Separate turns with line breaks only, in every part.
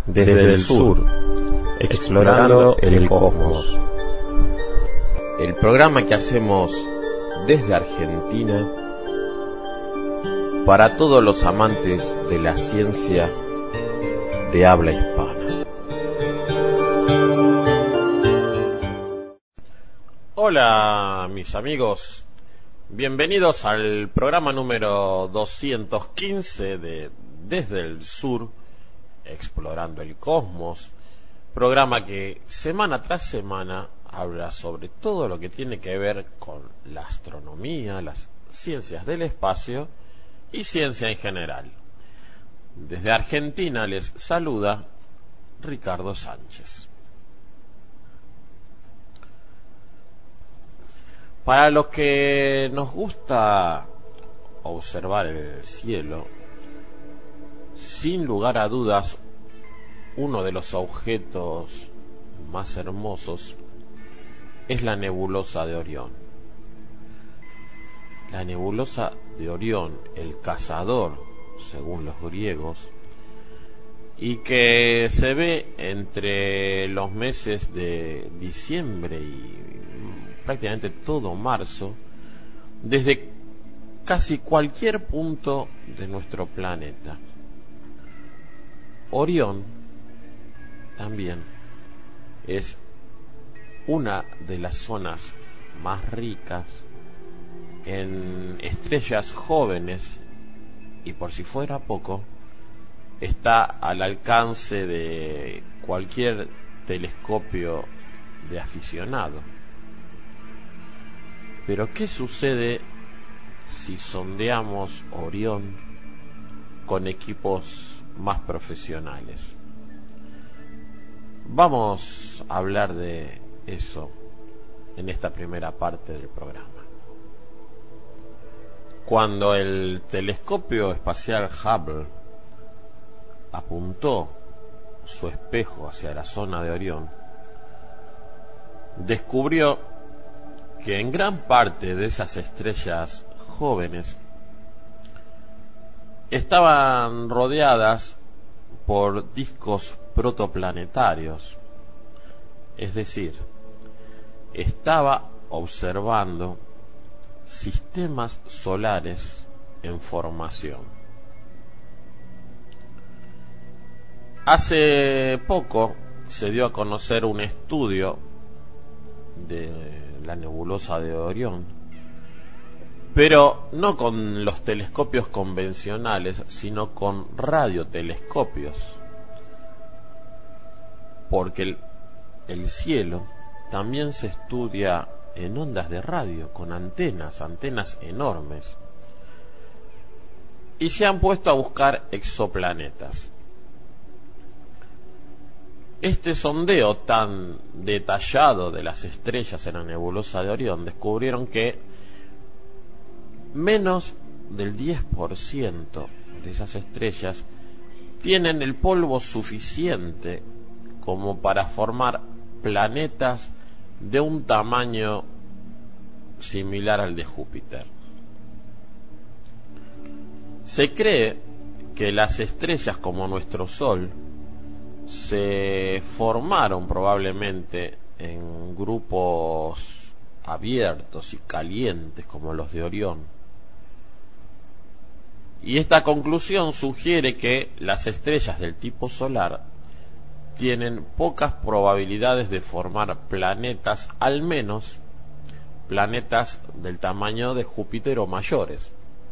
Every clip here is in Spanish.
desde el sur, explorando el cosmos. El programa que hacemos desde Argentina para todos los amantes de la ciencia de habla hispana. Hola mis amigos, bienvenidos al programa número 215 de Desde el Sur, explorando el cosmos, programa que semana tras semana habla sobre todo lo que tiene que ver con la astronomía, las ciencias del espacio y ciencia en general. Desde Argentina les saluda Ricardo Sánchez. Para los que nos gusta observar el cielo, sin lugar a dudas, uno de los objetos más hermosos es la nebulosa de Orión. La nebulosa de Orión, el cazador, según los griegos, y que se ve entre los meses de diciembre y prácticamente todo marzo, desde casi cualquier punto de nuestro planeta. Orión también es una de las zonas más ricas en estrellas jóvenes y, por si fuera poco, está al alcance de cualquier telescopio de aficionado. Pero ¿qué sucede si sondeamos Orión con equipos más profesionales? Vamos a hablar de eso en esta primera parte del programa. Cuando el telescopio espacial Hubble apuntó su espejo hacia la zona de Orión, descubrió que en gran parte de esas estrellas jóvenes estaban rodeadas por discos protoplanetarios, es decir, estaba observando sistemas solares en formación. Hace poco se dio a conocer un estudio de la nebulosa de Orión, pero no con los telescopios convencionales, sino con radiotelescopios, porque el cielo también se estudia en ondas de radio, con antenas enormes, y se han puesto a buscar exoplanetas. Este sondeo tan detallado de las estrellas en la nebulosa de Orión descubrieron que menos del 10% de esas estrellas tienen el polvo suficiente como para formar planetas de un tamaño similar al de Júpiter. Se cree que las estrellas como nuestro Sol se formaron probablemente en grupos abiertos y calientes como los de Orión. Y esta conclusión sugiere que las estrellas del tipo solar tienen pocas probabilidades de formar planetas, al menos planetas del tamaño de Júpiter o mayores.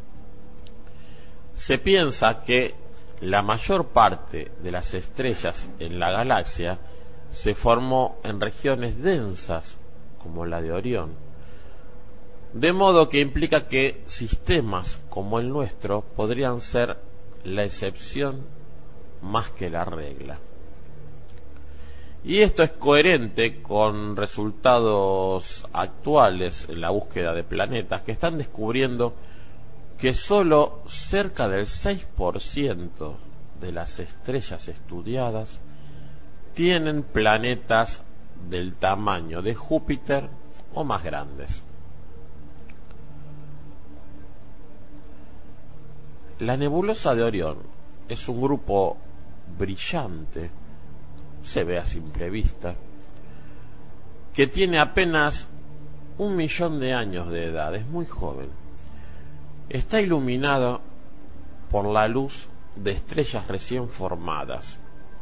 Se piensa que la mayor parte de las estrellas en la galaxia se formó en regiones densas como la de Orión, de modo que implica que sistemas como el nuestro podrían ser la excepción más que la regla. Y esto es coherente con resultados actuales en la búsqueda de planetas que están descubriendo que solo cerca del 6% de las estrellas estudiadas tienen planetas del tamaño de Júpiter o más grandes. La nebulosa de Orión es un grupo brillante se ve a simple vista, que tiene apenas 1.000.000 de años de edad, es muy joven. Está iluminado por la luz de estrellas recién formadas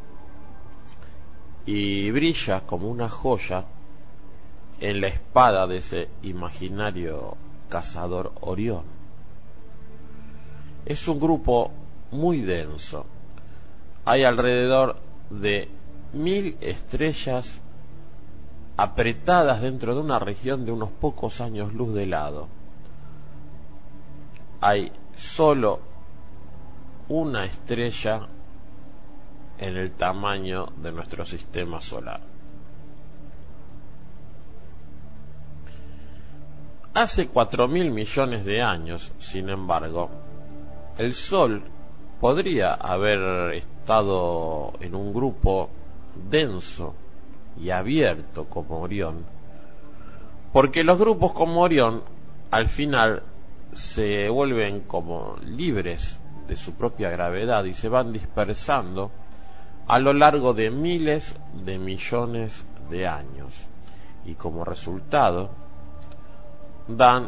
y brilla como una joya en la espada de ese imaginario cazador Orión. Es un grupo muy denso. Hay alrededor de 1.000 estrellas apretadas dentro de una región de unos pocos años luz de lado. Hay solo una estrella en el tamaño de nuestro sistema solar. Hace 4.000.000.000 de años, sin embargo, el Sol podría haber estado en un grupo denso y abierto como Orión, porque los grupos como Orión al final se vuelven como libres de su propia gravedad y se van dispersando a lo largo de miles de millones de años, y como resultado dan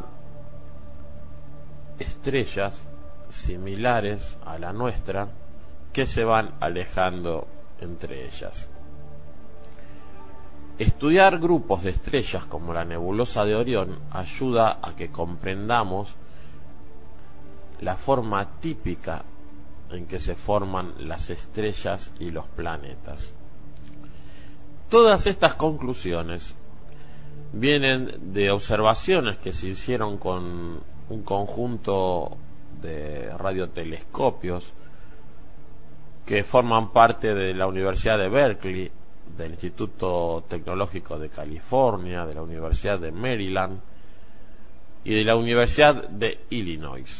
estrellas similares a la nuestra que se van alejando entre ellas. Estudiar grupos de estrellas como la nebulosa de Orión ayuda a que comprendamos la forma típica en que se forman las estrellas y los planetas. Todas estas conclusiones vienen de observaciones que se hicieron con un conjunto de radiotelescopios que forman parte de la Universidad de Berkeley, del Instituto Tecnológico de California, de la Universidad de Maryland y de la Universidad de Illinois.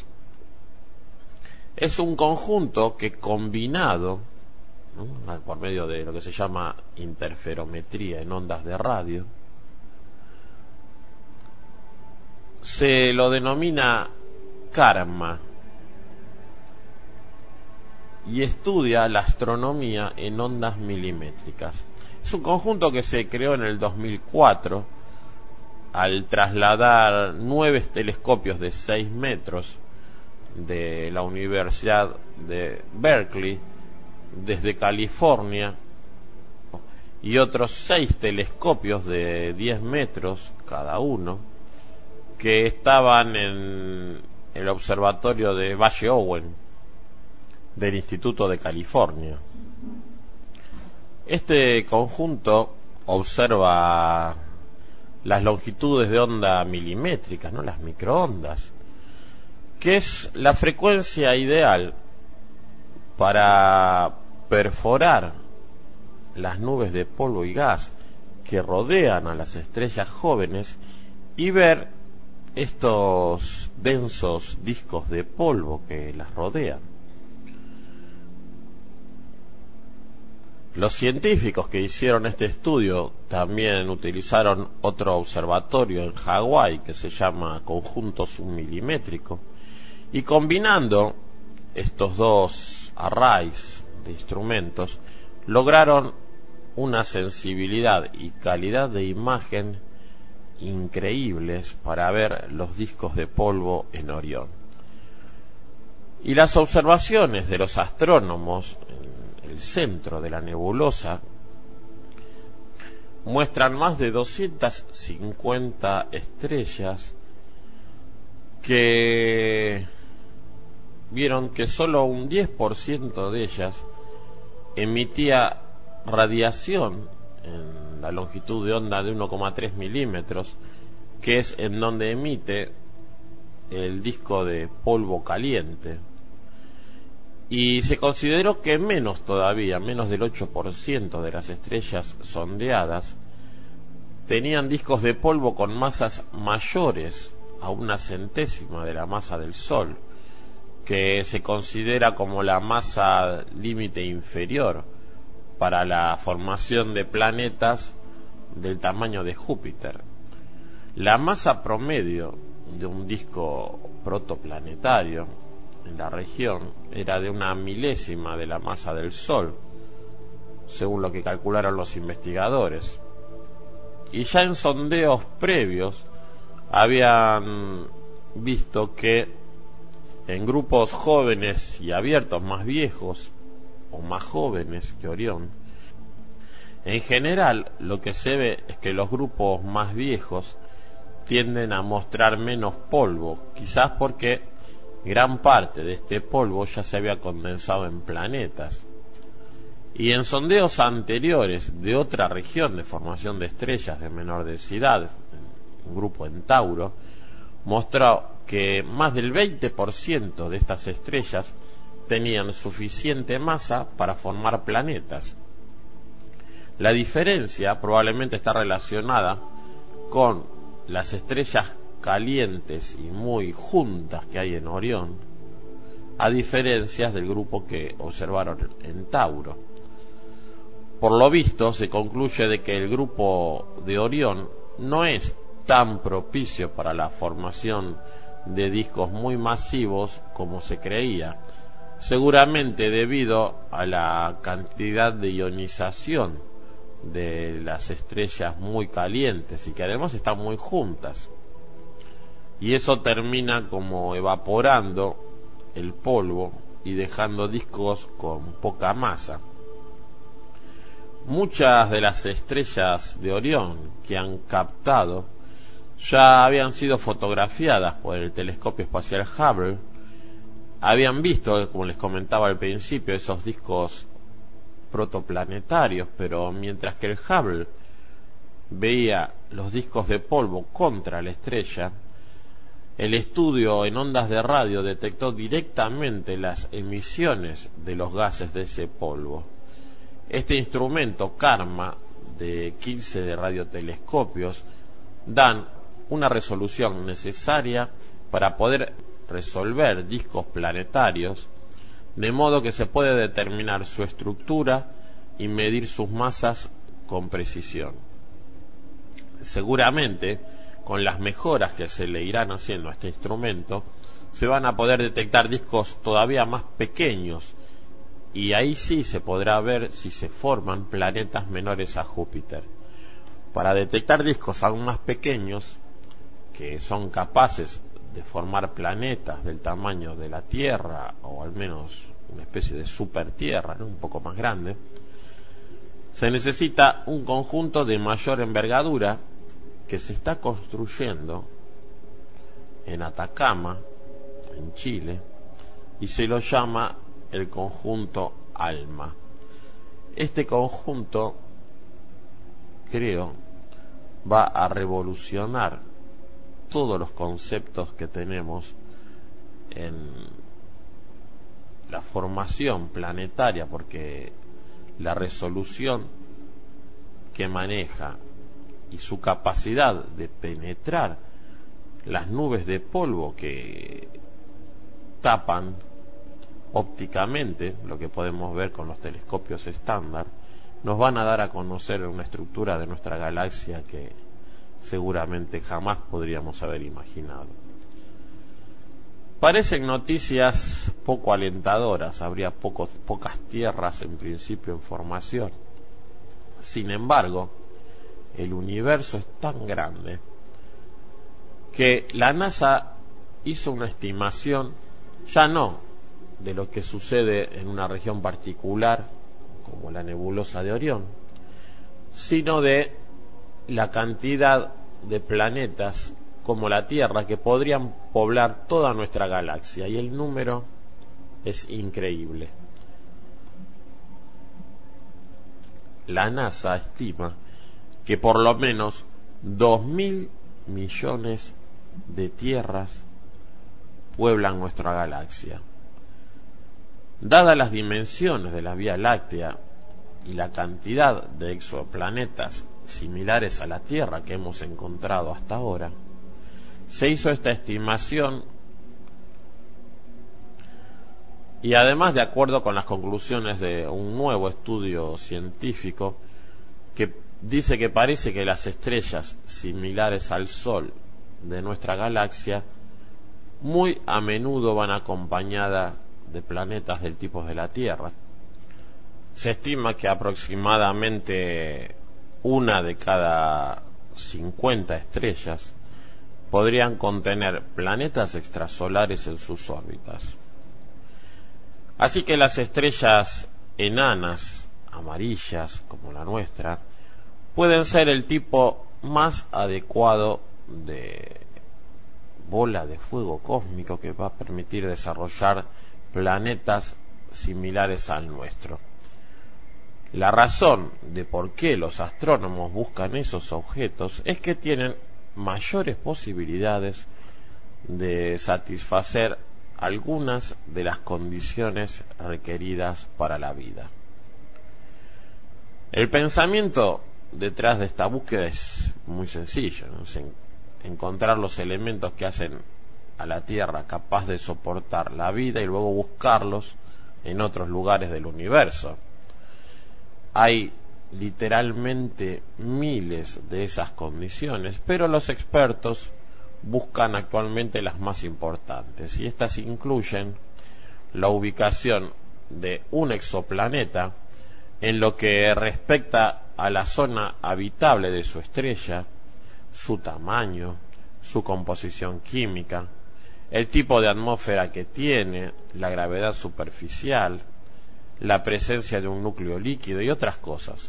Es un conjunto que, combinado, ¿no?, por medio de lo que se llama interferometría en ondas de radio, se lo denomina CARMA y estudia la astronomía en ondas milimétricas. Es un conjunto que se creó en el 2004 al trasladar 9 telescopios de 6 metros de la Universidad de Berkeley desde California y otros 6 telescopios de 10 metros cada uno que estaban en el observatorio de Valle Owen del Instituto de California. Este conjunto observa las longitudes de onda milimétricas, ¿no?, las microondas, que es la frecuencia ideal para perforar las nubes de polvo y gas que rodean a las estrellas jóvenes y ver estos densos discos de polvo que las rodean. Los científicos que hicieron este estudio también utilizaron otro observatorio en Hawái que se llama Conjunto Submilimétrico, y combinando estos dos arrays de instrumentos lograron una sensibilidad y calidad de imagen increíbles para ver los discos de polvo en Orión. Y las observaciones de los astrónomos en el centro de la nebulosa muestran más de 250 estrellas que vieron que solo un 10% de ellas emitía radiación en la longitud de onda de 1,3 milímetros, que es en donde emite el disco de polvo caliente, y se consideró que menos todavía, menos del 8% de las estrellas sondeadas tenían discos de polvo con masas mayores a 1/100ª de la masa del Sol, que se considera como la masa límite inferior para la formación de planetas del tamaño de Júpiter. La masa promedio de un disco protoplanetario en la región era de 1/1000ª de la masa del Sol, según lo que calcularon los investigadores. Y ya en sondeos previos habían visto que en grupos jóvenes y abiertos más viejos o más jóvenes que Orión, en general lo que se ve es que los grupos más viejos tienden a mostrar menos polvo, quizás porque gran parte de este polvo ya se había condensado en planetas. Y en sondeos anteriores de otra región de formación de estrellas de menor densidad, un grupo en Tauro, mostró que más del 20% de estas estrellas tenían suficiente masa para formar planetas. La diferencia probablemente está relacionada con las estrellas calientes y muy juntas que hay en Orión, a diferencia del grupo que observaron en Tauro. Por lo visto, se concluye de que el grupo de Orión no es tan propicio para la formación de discos muy masivos como se creía, seguramente debido a la cantidad de ionización de las estrellas muy calientes y que además están muy juntas, y eso termina como evaporando el polvo y dejando discos con poca masa. Muchas de las estrellas de Orión que han captado ya habían sido fotografiadas por el telescopio espacial Hubble. Habían visto, como les comentaba al principio, esos discos protoplanetarios, pero mientras que el Hubble veía los discos de polvo contra la estrella, el estudio en ondas de radio detectó directamente las emisiones de los gases de ese polvo. Este instrumento KARMA de 15 de radiotelescopios dan una resolución necesaria para poder resolver discos planetarios, de modo que se puede determinar su estructura y medir sus masas con precisión. Seguramente, con las mejoras que se le irán haciendo a este instrumento, se van a poder detectar discos todavía más pequeños, y ahí sí se podrá ver si se forman planetas menores a Júpiter. Para detectar discos aún más pequeños, que son capaces de formar planetas del tamaño de la Tierra, o al menos una especie de supertierra, ¿no?, un poco más grande, se necesita un conjunto de mayor envergadura que se está construyendo en Atacama, en Chile, y se lo llama el conjunto ALMA. Este conjunto, creo, va a revolucionar todos los conceptos que tenemos en la formación planetaria, porque la resolución que maneja y su capacidad de penetrar las nubes de polvo que tapan ópticamente lo que podemos ver con los telescopios estándar, nos van a dar a conocer una estructura de nuestra galaxia que seguramente jamás podríamos haber imaginado. Parecen noticias poco alentadoras, habría pocas tierras en principio en formación. Sin embargo, el universo es tan grande que la NASA hizo una estimación, ya no de lo que sucede en una región particular como la nebulosa de Orión, sino de la cantidad de planetas como la Tierra que podrían poblar toda nuestra galaxia, y el número es increíble. La NASA estima que por lo menos 2.000 millones de tierras pueblan nuestra galaxia. Dadas las dimensiones de la Vía Láctea y la cantidad de exoplanetas similares a la Tierra que hemos encontrado hasta ahora, se hizo esta estimación, y además, de acuerdo con las conclusiones de un nuevo estudio científico que dice que parece que las estrellas similares al Sol de nuestra galaxia muy a menudo van acompañadas de planetas del tipo de la Tierra. Se estima que aproximadamente una de cada 50 estrellas podrían contener planetas extrasolares en sus órbitas. Así que las estrellas enanas, amarillas como la nuestra, pueden ser el tipo más adecuado de bola de fuego cósmico que va a permitir desarrollar planetas similares al nuestro. La razón de por qué los astrónomos buscan esos objetos es que tienen mayores posibilidades de satisfacer algunas de las condiciones requeridas para la vida. El pensamiento detrás de esta búsqueda es muy sencillo, ¿no? Encontrar los elementos que hacen a la Tierra capaz de soportar la vida y luego buscarlos en otros lugares del universo. Hay literalmente miles de esas condiciones, pero los expertos buscan actualmente las más importantes, y estas incluyen la ubicación de un exoplaneta en lo que respecta a la zona habitable de su estrella, su tamaño, su composición química, el tipo de atmósfera que tiene, la gravedad superficial, la presencia de un núcleo líquido y otras cosas.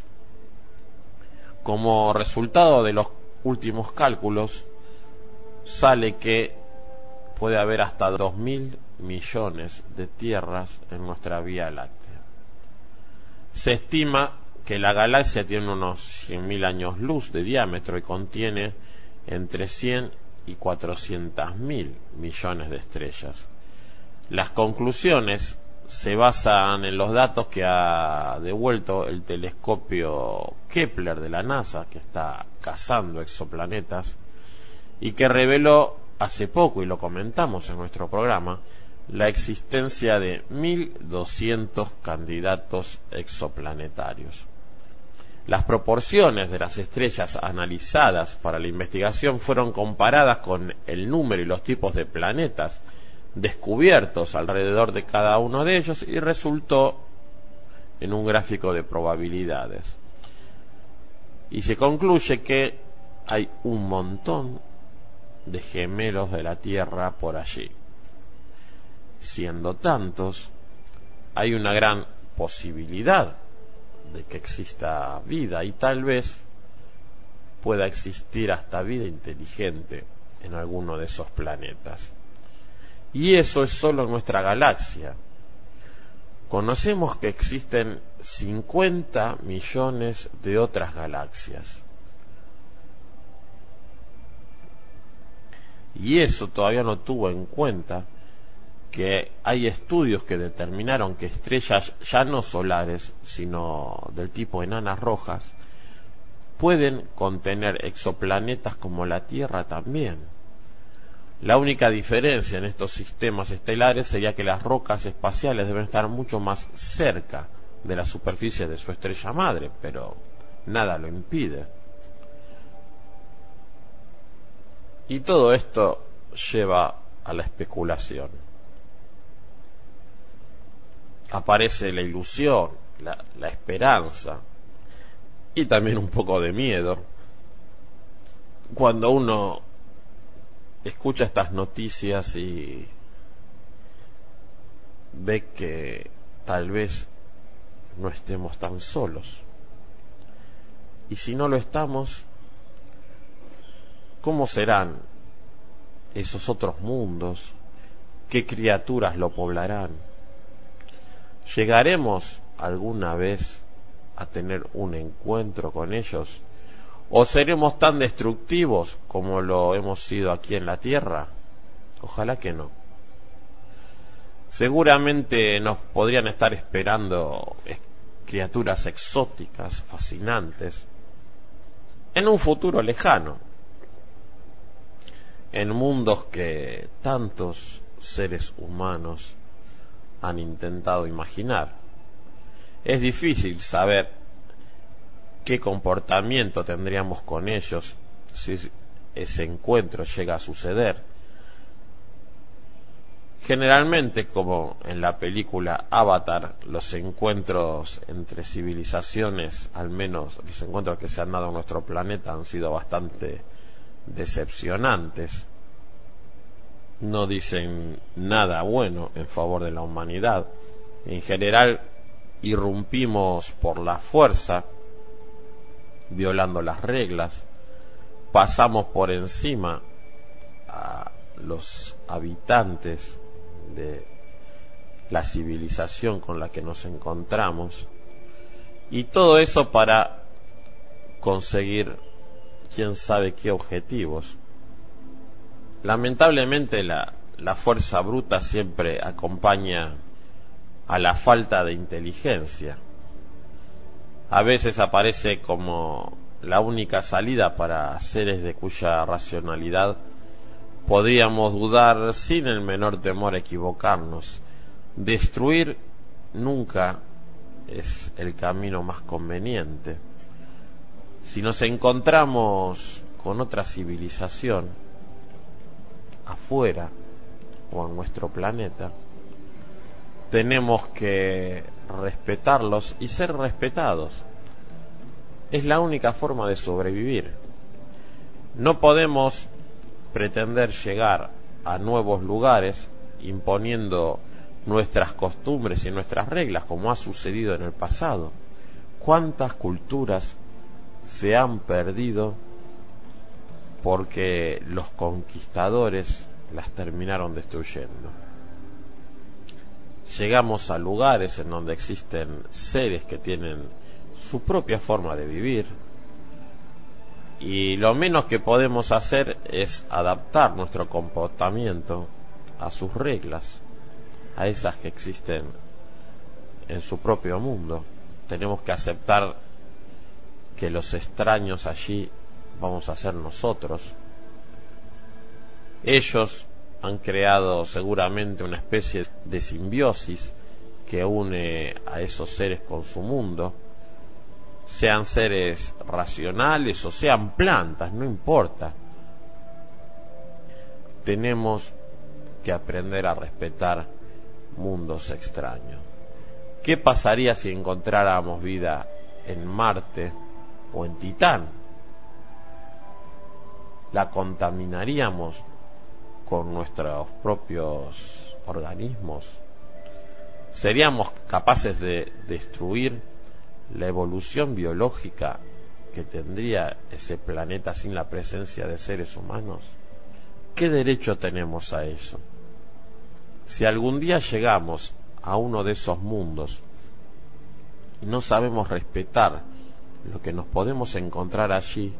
Como resultado de los últimos cálculos, sale que puede haber hasta 2.000 millones de tierras en nuestra Vía Láctea. Se estima que la galaxia tiene unos 100.000 años luz de diámetro y contiene entre 100 y 400.000 millones de estrellas. Las conclusiones se basan en los datos que ha devuelto el telescopio Kepler de la NASA, que está cazando exoplanetas, y que reveló hace poco, y lo comentamos en nuestro programa, la existencia de 1.200 candidatos exoplanetarios. Las proporciones de las estrellas analizadas para la investigación fueron comparadas con el número y los tipos de planetas descubiertos alrededor de cada uno de ellos y resultó en un gráfico de probabilidades. Y se concluye que hay un montón de gemelos de la Tierra por allí. Siendo tantos, hay una gran posibilidad de que exista vida, y tal vez pueda existir hasta vida inteligente en alguno de esos planetas. Y eso es solo nuestra galaxia. Conocemos que existen 50 millones de otras galaxias. Y eso todavía no tuvo en cuenta que hay estudios que determinaron que estrellas ya no solares, sino del tipo enanas rojas, pueden contener exoplanetas como la Tierra también. La única diferencia en estos sistemas estelares sería que las rocas espaciales deben estar mucho más cerca de la superficie de su estrella madre, pero nada lo impide. Y todo esto lleva a la especulación. Aparece la ilusión, la esperanza y también un poco de miedo cuando uno escucha estas noticias y ve que tal vez no estemos tan solos. Y si no lo estamos, ¿cómo serán esos otros mundos? ¿Qué criaturas lo poblarán? ¿Llegaremos alguna vez a tener un encuentro con ellos? ¿O seremos tan destructivos como lo hemos sido aquí en la Tierra? Ojalá que no. Seguramente nos podrían estar esperando criaturas exóticas, fascinantes, en un futuro lejano, en mundos que tantos seres humanos han intentado imaginar. Es difícil saber qué comportamiento tendríamos con ellos si ese encuentro llega a suceder. Generalmente, como en la película Avatar, los encuentros entre civilizaciones, al menos los encuentros que se han dado en nuestro planeta, han sido bastante decepcionantes. No dicen nada bueno en favor de la humanidad. En general, irrumpimos por la fuerza, violando las reglas, pasamos por encima a los habitantes de la civilización con la que nos encontramos, y todo eso para conseguir quién sabe qué objetivos. Lamentablemente la fuerza bruta siempre acompaña a la falta de inteligencia. A veces aparece como la única salida para seres de cuya racionalidad podríamos dudar sin el menor temor a equivocarnos. Destruir nunca es el camino más conveniente. Si nos encontramos con otra civilización afuera o en nuestro planeta, tenemos que respetarlos y ser respetados. Es la única forma de sobrevivir. No podemos pretender llegar a nuevos lugares imponiendo nuestras costumbres y nuestras reglas, como ha sucedido en el pasado. ¿Cuántas culturas se han perdido porque los conquistadores las terminaron destruyendo? Llegamos a lugares en donde existen seres que tienen su propia forma de vivir, y lo menos que podemos hacer es adaptar nuestro comportamiento a sus reglas, a esas que existen en su propio mundo. Tenemos que aceptar que los extraños allí vamos a ser nosotros. Ellos han creado seguramente una especie de simbiosis que une a esos seres con su mundo, sean seres racionales o sean plantas, no importa. Tenemos que aprender a respetar mundos extraños. ¿Qué pasaría si encontráramos vida en Marte o en Titán? ¿La contaminaríamos con nuestros propios organismos? ¿Seríamos capaces de destruir la evolución biológica que tendría ese planeta sin la presencia de seres humanos? ¿Qué derecho tenemos a eso? Si algún día llegamos a uno de esos mundos y no sabemos respetar lo que nos podemos encontrar allí,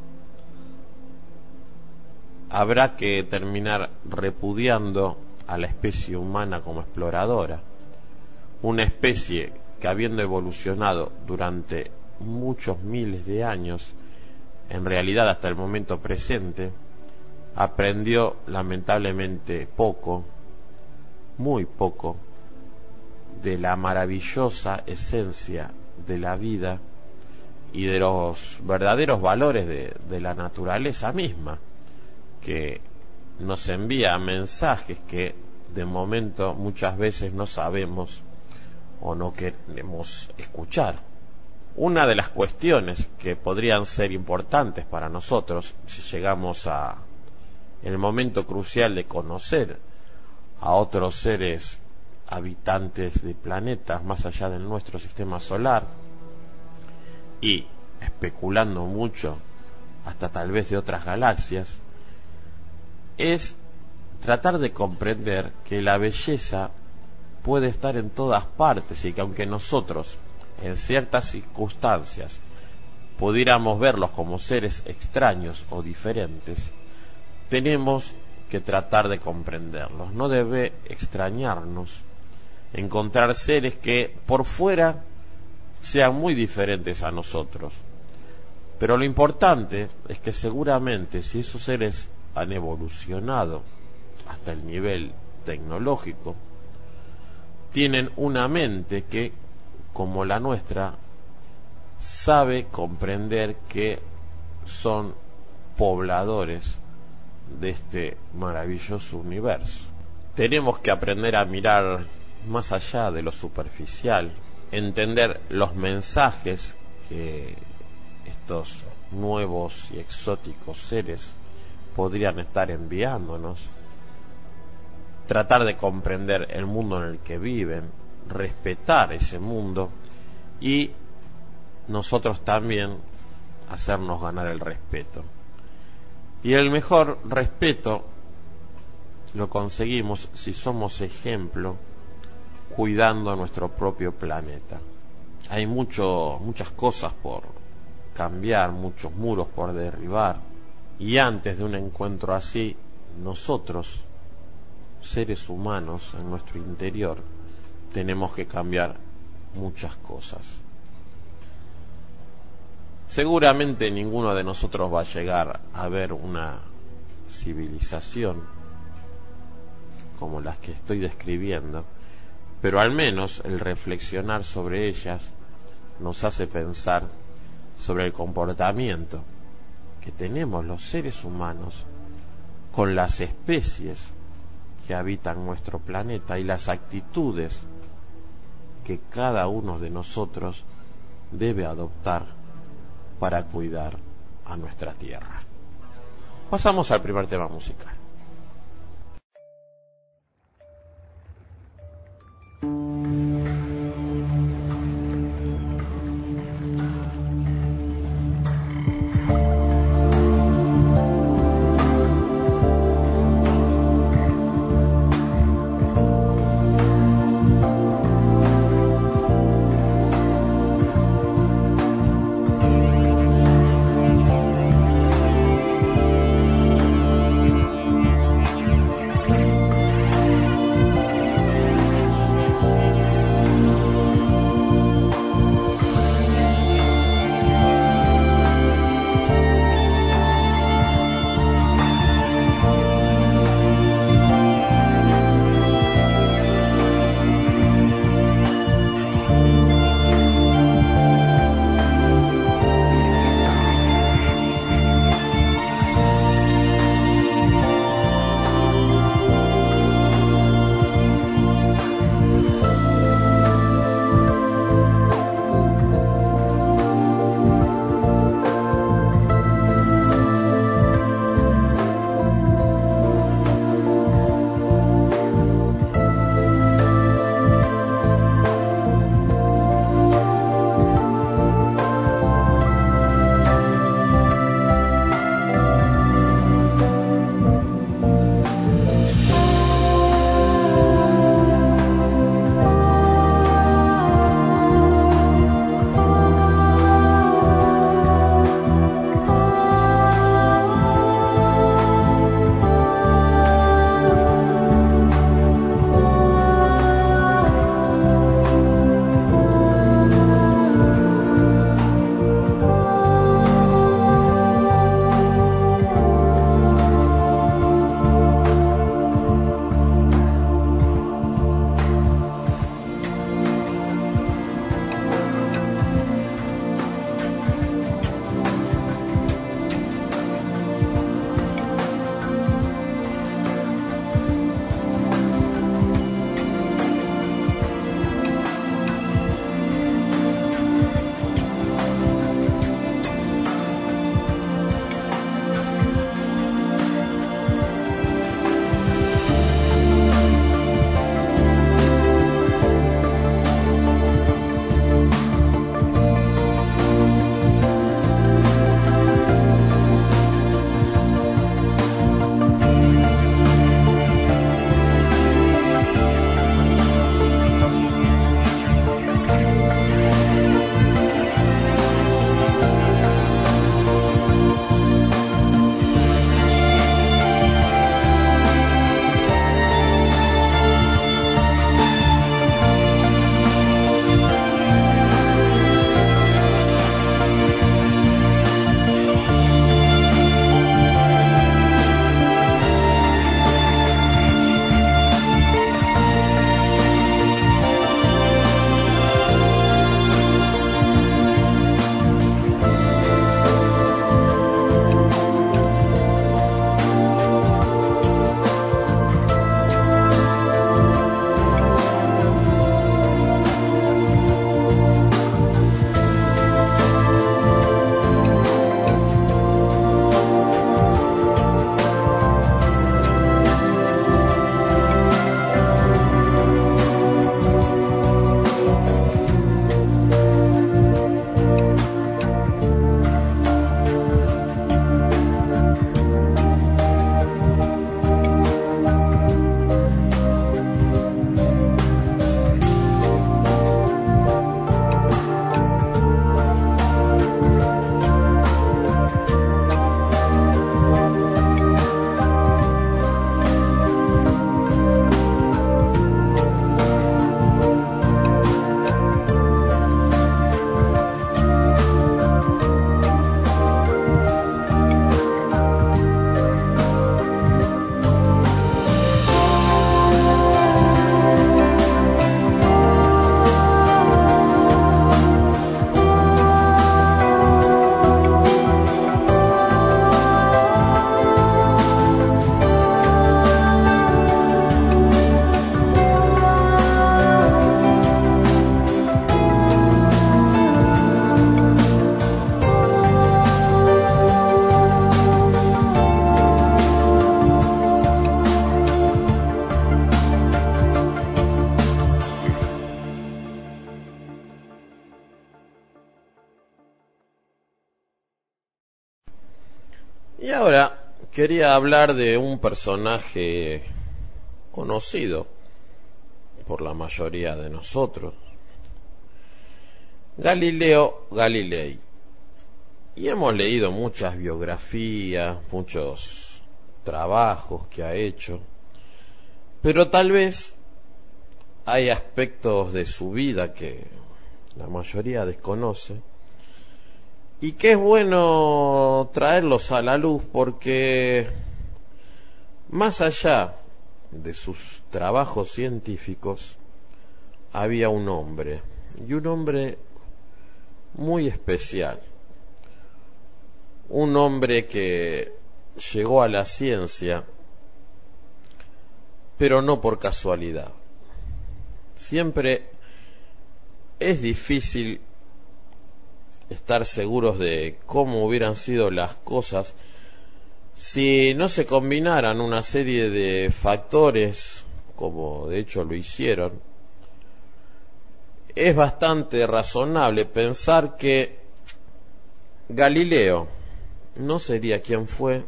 habrá que terminar repudiando a la especie humana como exploradora, una especie que, habiendo evolucionado durante muchos miles de años, en realidad hasta el momento presente, aprendió lamentablemente poco, muy poco, de la maravillosa esencia de la vida y de los verdaderos valores de la naturaleza misma, que nos envía mensajes que de momento muchas veces no sabemos o no queremos escuchar. Una de las cuestiones que podrían ser importantes para nosotros si llegamos a el momento crucial de conocer a otros seres habitantes de planetas más allá del nuestro sistema solar, y especulando mucho hasta tal vez de otras galaxias, es tratar de comprender que la belleza puede estar en todas partes, y que aunque nosotros en ciertas circunstancias pudiéramos verlos como seres extraños o diferentes, tenemos que tratar de comprenderlos. No debe extrañarnos encontrar seres que por fuera sean muy diferentes a nosotros, pero lo importante es que seguramente si esos seres han evolucionado hasta el nivel tecnológico, tienen una mente que, como la nuestra, sabe comprender que son pobladores de este maravilloso universo. Tenemos que aprender a mirar más allá de lo superficial, entender los mensajes que estos nuevos y exóticos seres podrían estar enviándonos, tratar de comprender el mundo en el que viven, respetar ese mundo y nosotros también hacernos ganar el respeto. Y el mejor respeto lo conseguimos si somos ejemplo cuidando nuestro propio planeta. Hay muchas cosas por cambiar, muchos muros por derribar, y antes de un encuentro así, nosotros, seres humanos en nuestro interior, tenemos que cambiar muchas cosas. Seguramente ninguno de nosotros va a llegar a ver una civilización como las que estoy describiendo, pero al menos el reflexionar sobre ellas nos hace pensar sobre el comportamiento que tenemos los seres humanos con las especies que habitan nuestro planeta y las actitudes que cada uno de nosotros debe adoptar para cuidar a nuestra tierra. Pasamos al primer tema musical. Y ahora quería hablar de un personaje conocido por la mayoría de nosotros, Galileo Galilei. Y hemos leído muchas biografías, muchos trabajos que ha hecho, pero tal vez hay aspectos de su vida que la mayoría desconoce y que es bueno traerlos a la luz porque más allá de sus trabajos científicos había un hombre, y un hombre muy especial, un hombre que llegó a la ciencia pero no por casualidad. Siempre es difícil estar seguros de cómo hubieran sido las cosas si no se combinaran una serie de factores, como de hecho lo hicieron. Es bastante razonable pensar que Galileo no sería quien fue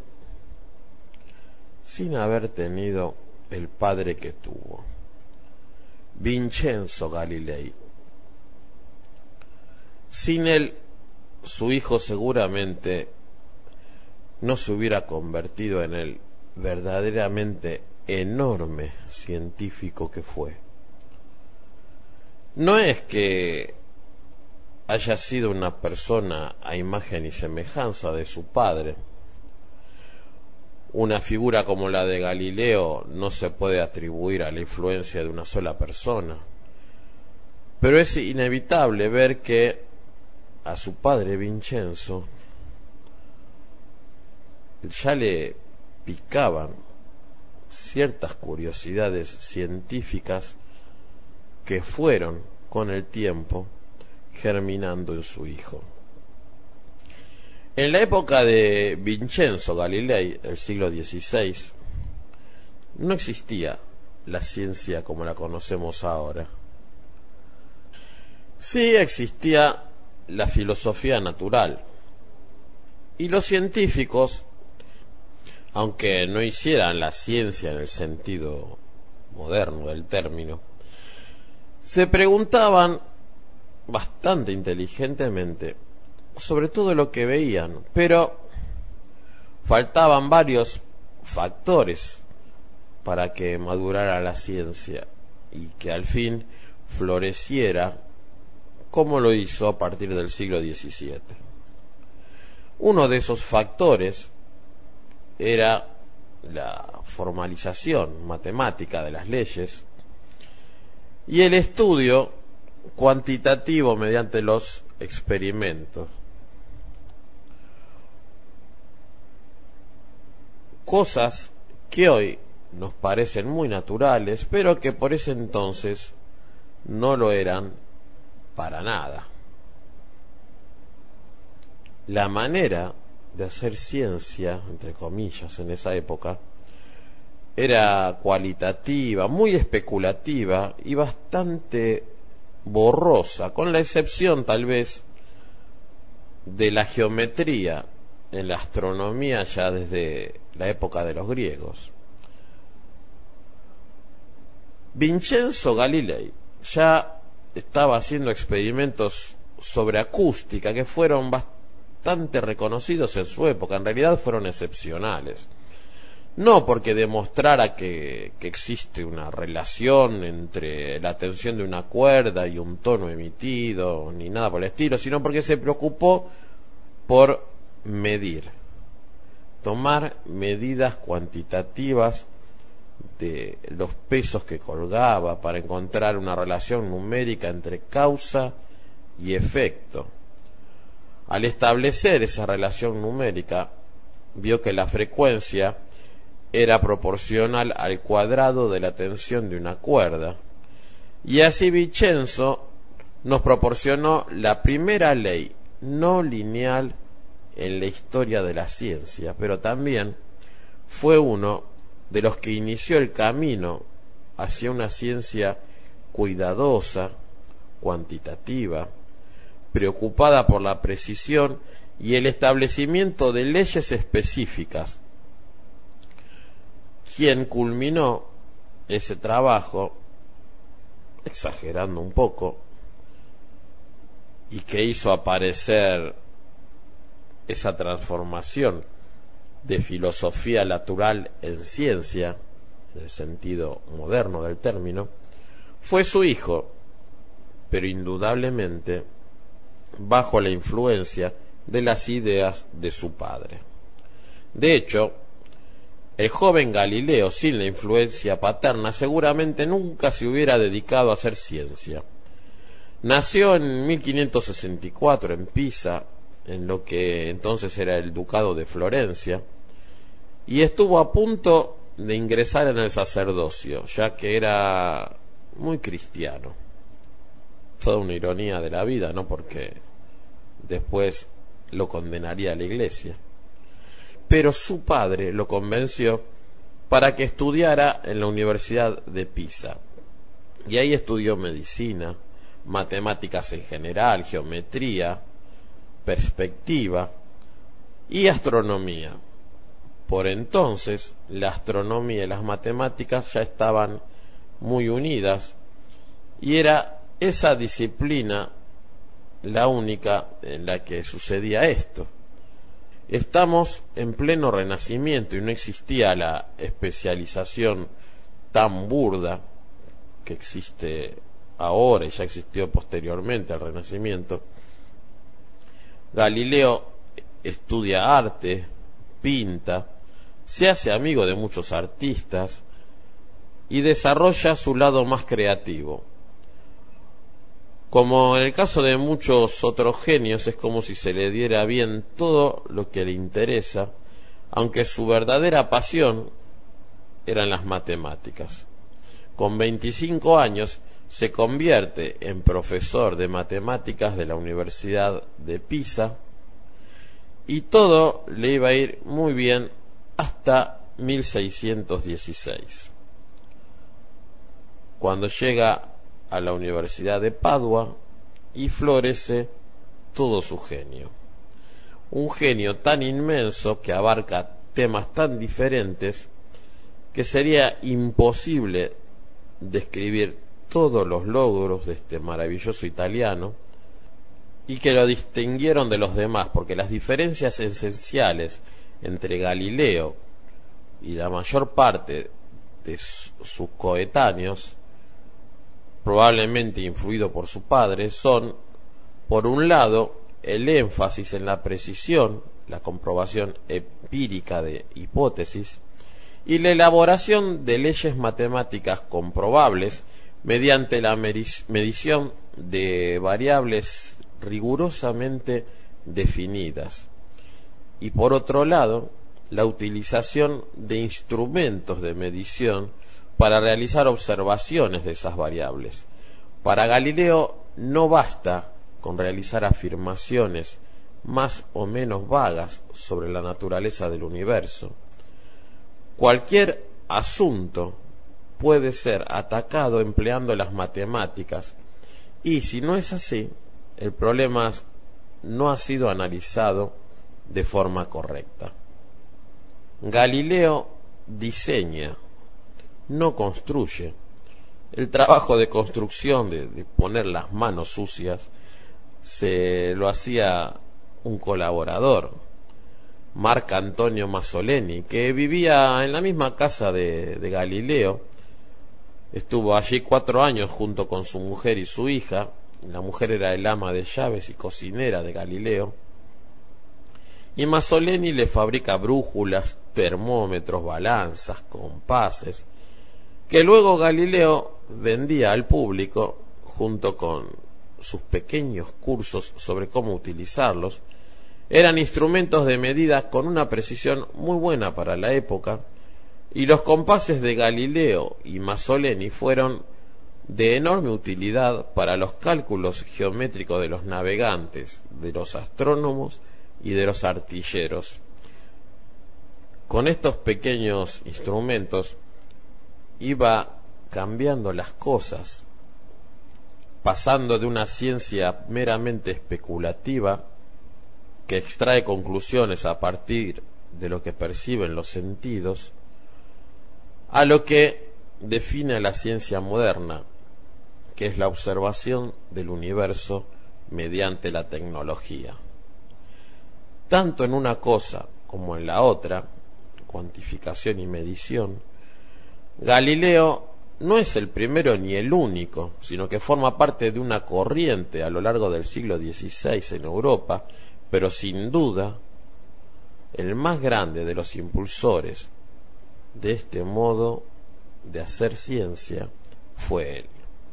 sin haber tenido el padre que tuvo, Vincenzo Galilei. Sin él, su hijo seguramente no se hubiera convertido en el verdaderamente enorme científico que fue. No es que haya sido una persona a imagen y semejanza de su padre. Una figura como la de Galileo no se puede atribuir a la influencia de una sola persona, pero es inevitable ver que a su padre Vincenzo ya le picaban ciertas curiosidades científicas que fueron con el tiempo germinando en su hijo. En la época de Vincenzo Galilei, el siglo XVI, no existía la ciencia como la conocemos ahora. Sí existía la filosofía natural, y los científicos, aunque no hicieran la ciencia en el sentido moderno del término, se preguntaban bastante inteligentemente sobre todo lo que veían, pero faltaban varios factores para que madurara la ciencia y que al fin floreciera como lo hizo a partir del siglo XVII. Uno de esos factores era la formalización matemática de las leyes y el estudio cuantitativo mediante los experimentos. Cosas que hoy nos parecen muy naturales, pero que por ese entonces no lo eran para nada. La manera de hacer ciencia, entre comillas, en esa época, era cualitativa, muy especulativa y bastante borrosa, con la excepción tal vez de la geometría en la astronomía ya desde la época de los griegos. Vincenzo Galilei ya estaba haciendo experimentos sobre acústica que fueron bastante reconocidos en su época, en realidad fueron excepcionales. No porque demostrara que existe una relación entre la tensión de una cuerda y un tono emitido, ni nada por el estilo, sino porque se preocupó por medir, tomar medidas cuantitativas de los pesos que colgaba para encontrar una relación numérica entre causa y efecto. Al establecer esa relación numérica, vio que la frecuencia era proporcional al cuadrado de la tensión de una cuerda, y así Vincenzo nos proporcionó la primera ley no lineal en la historia de la ciencia, pero también fue uno de los que inició el camino hacia una ciencia cuidadosa, cuantitativa, preocupada por la precisión y el establecimiento de leyes específicas. Quien culminó ese trabajo, exagerando un poco, y que hizo aparecer esa transformación de filosofía natural en ciencia, en el sentido moderno del término, fue su hijo, pero indudablemente bajo la influencia de las ideas de su padre. De hecho, el joven Galileo, sin la influencia paterna, seguramente nunca se hubiera dedicado a hacer ciencia. Nació en 1564 en Pisa, en lo que entonces era el ducado de Florencia, y estuvo a punto de ingresar en el sacerdocio, ya que era muy cristiano. Toda una ironía de la vida, ¿no? Porque después lo condenaría a la iglesia. Pero su padre lo convenció para que estudiara en la Universidad de Pisa. Y ahí estudió medicina, matemáticas en general, geometría, perspectiva y astronomía. Por entonces, la astronomía y las matemáticas ya estaban muy unidas y era esa disciplina la única en la que sucedía esto. Estamos en pleno Renacimiento y no existía la especialización tan burda que existe ahora y ya existió posteriormente al Renacimiento. Galileo estudia arte, pinta, se hace amigo de muchos artistas y desarrolla su lado más creativo. Como en el caso de muchos otros genios, es como si se le diera bien todo lo que le interesa, aunque su verdadera pasión eran las matemáticas. Con 25 años se convierte en profesor de matemáticas de la Universidad de Pisa y todo le iba a ir muy bien hasta 1616. Cuando llega a la Universidad de Padua y florece todo su genio. Un genio tan inmenso que abarca temas tan diferentes que sería imposible describir todos los logros de este maravilloso italiano y que lo distinguieron de los demás, porque las diferencias esenciales entre Galileo y la mayor parte de sus coetáneos, probablemente influido por su padre, son, por un lado, el énfasis en la precisión, la comprobación empírica de hipótesis, y la elaboración de leyes matemáticas comprobables mediante la medición de variables rigurosamente definidas. Y por otro lado, la utilización de instrumentos de medición para realizar observaciones de esas variables. Para Galileo no basta con realizar afirmaciones más o menos vagas sobre la naturaleza del universo. Cualquier asunto puede ser atacado empleando las matemáticas, y si no es así, el problema no ha sido analizado de forma correcta. Galileo diseña, no construye. El trabajo de construcción, de poner las manos sucias, se lo hacía un colaborador, Marco Antonio Masoleni, que vivía en la misma casa de Galileo. Estuvo allí 4 años junto con su mujer y su hija. La mujer era el ama de llaves y cocinera de Galileo. Y Masoleni le fabrica brújulas, termómetros, balanzas, compases, que luego Galileo vendía al público junto con sus pequeños cursos sobre cómo utilizarlos. Eran instrumentos de medida con una precisión muy buena para la época, y los compases de Galileo y Masoleni fueron de enorme utilidad para los cálculos geométricos de los navegantes, de los astrónomos y de los artilleros. Con estos pequeños instrumentos iba cambiando las cosas, pasando de una ciencia meramente especulativa, que extrae conclusiones a partir de lo que perciben los sentidos, a lo que define la ciencia moderna, que es la observación del universo mediante la tecnología. Tanto en una cosa como en la otra, cuantificación y medición, Galileo no es el primero ni el único, sino que forma parte de una corriente a lo largo del siglo XVI en Europa, pero sin duda el más grande de los impulsores de este modo de hacer ciencia fue él.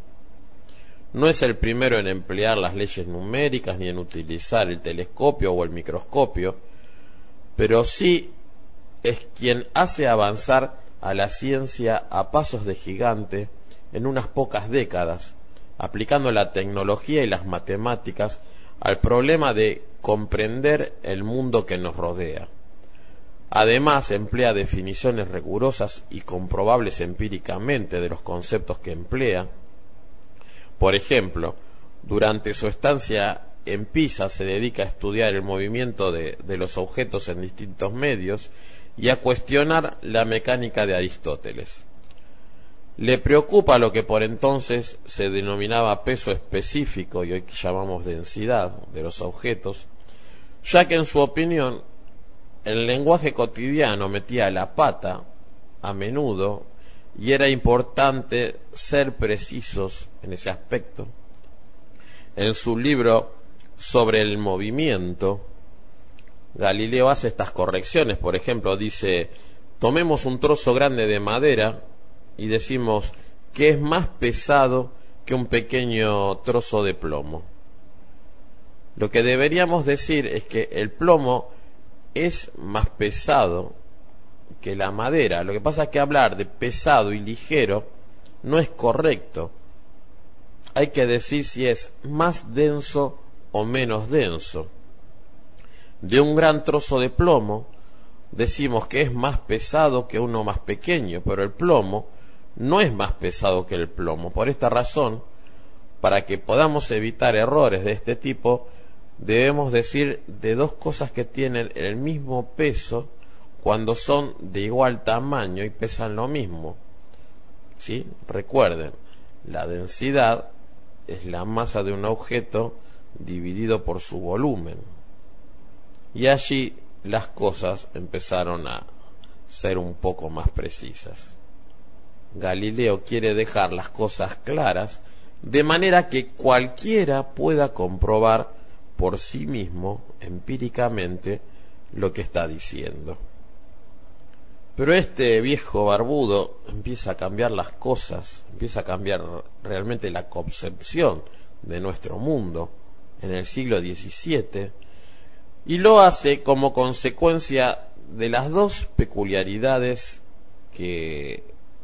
No es el primero en emplear las leyes numéricas ni en utilizar el telescopio o el microscopio, pero sí es quien hace avanzar a la ciencia a pasos de gigante en unas pocas décadas, aplicando la tecnología y las matemáticas al problema de comprender el mundo que nos rodea. Además, emplea definiciones rigurosas y comprobables empíricamente de los conceptos que emplea. Por ejemplo, durante su estancia en Pisa se dedica a estudiar el movimiento de los objetos en distintos medios y a cuestionar la mecánica de Aristóteles. Le preocupa lo que por entonces se denominaba peso específico y hoy llamamos densidad de los objetos, ya que en su opinión el lenguaje cotidiano metía la pata a menudo y era importante ser precisos en ese aspecto. En su libro sobre el movimiento, Galileo hace estas correcciones. Por ejemplo, dice: tomemos un trozo grande de madera y decimos que es más pesado que un pequeño trozo de plomo. Lo que deberíamos decir es que el plomo es más pesado que la madera. Lo que pasa es que hablar de pesado y ligero no es correcto. Hay que decir si es más denso o menos denso. De un gran trozo de plomo decimos que es más pesado que uno más pequeño, pero el plomo no es más pesado que el plomo. Por esta razón, para que podamos evitar errores de este tipo, debemos decir de dos cosas que tienen el mismo peso cuando son de igual tamaño y pesan lo mismo. ¿Sí? Recuerden, la densidad es la masa de un objeto dividido por su volumen. Y allí las cosas empezaron a ser un poco más precisas. Galileo quiere dejar las cosas claras de manera que cualquiera pueda comprobar por sí mismo, empíricamente, lo que está diciendo. Pero este viejo barbudo empieza a cambiar las cosas, empieza a cambiar realmente la concepción de nuestro mundo en el siglo XVII, y lo hace como consecuencia de las dos peculiaridades que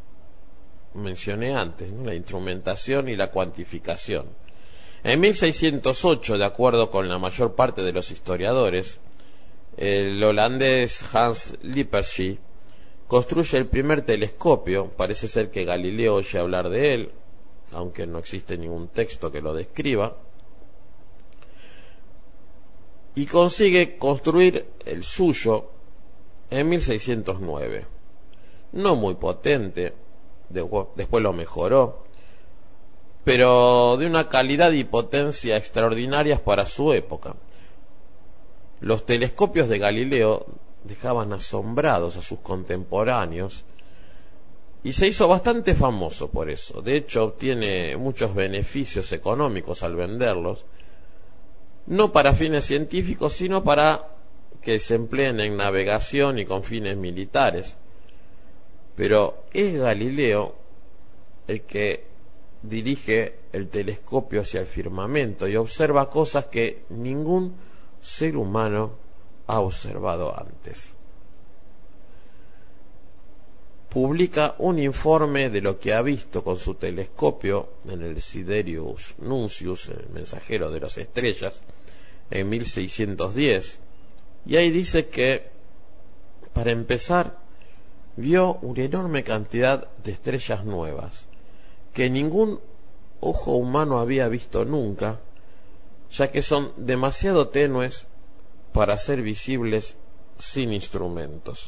mencioné antes, ¿no? La instrumentación y la cuantificación. En 1608, de acuerdo con la mayor parte de los historiadores, el holandés Hans Lippershey construye el primer telescopio. Parece ser que Galileo oye hablar de él, aunque no existe ningún texto que lo describa, y consigue construir el suyo en 1609. No muy potente, después lo mejoró, pero de una calidad y potencia extraordinarias para su época. Los telescopios de Galileo dejaban asombrados a sus contemporáneos y se hizo bastante famoso por eso. De hecho, obtiene muchos beneficios económicos al venderlos, no para fines científicos, sino para que se empleen en navegación y con fines militares. Pero es Galileo el que dirige el telescopio hacia el firmamento y observa cosas que ningún ser humano ha observado antes. Publica un informe de lo que ha visto con su telescopio en el Sidereus Nuncius, el mensajero de las estrellas, en 1610, y ahí dice que, para empezar, vio una enorme cantidad de estrellas nuevas que ningún ojo humano había visto nunca, ya que son demasiado tenues para ser visibles sin instrumentos.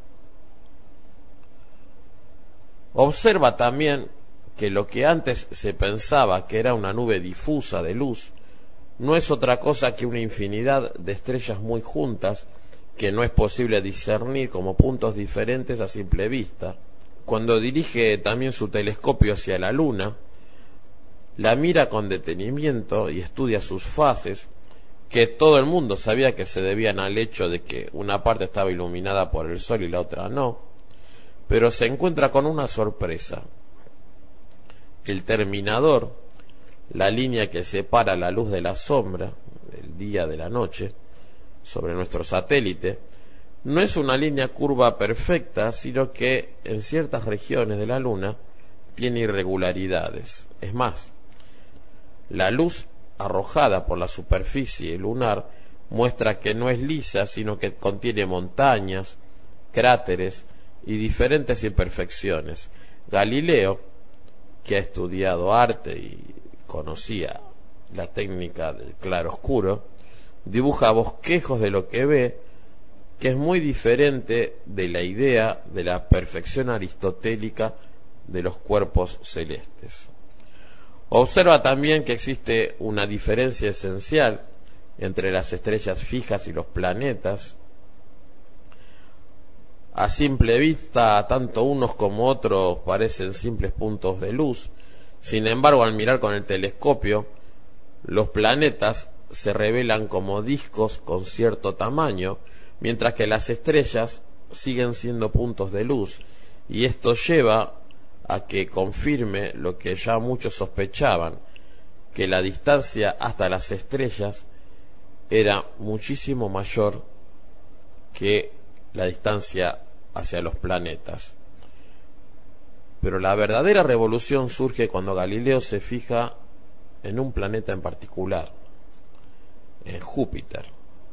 Observa también que lo que antes se pensaba que era una nube difusa de luz no es otra cosa que una infinidad de estrellas muy juntas que no es posible discernir como puntos diferentes a simple vista. Cuando dirige también su telescopio hacia la luna, la mira con detenimiento y estudia sus fases, que todo el mundo sabía que se debían al hecho de que una parte estaba iluminada por el sol y la otra no, pero se encuentra con una sorpresa. El terminador, la línea que separa la luz de la sombra, el día de la noche, sobre nuestro satélite, no es una línea curva perfecta, sino que en ciertas regiones de la Luna tiene irregularidades. Es más, la luz arrojada por la superficie lunar muestra que no es lisa, sino que contiene montañas, cráteres y diferentes imperfecciones. Galileo, que ha estudiado arte y conocía la técnica del claroscuro, dibuja bosquejos de lo que ve, que es muy diferente de la idea de la perfección aristotélica de los cuerpos celestes. Observa también que existe una diferencia esencial entre las estrellas fijas y los planetas. A simple vista, tanto unos como otros parecen simples puntos de luz. Sin embargo, al mirar con el telescopio, los planetas se revelan como discos con cierto tamaño, mientras que las estrellas siguen siendo puntos de luz, y esto lleva a que confirme lo que ya muchos sospechaban, que la distancia hasta las estrellas era muchísimo mayor que la distancia hacia los planetas. Pero la verdadera revolución surge cuando Galileo se fija en un planeta en particular, en Júpiter.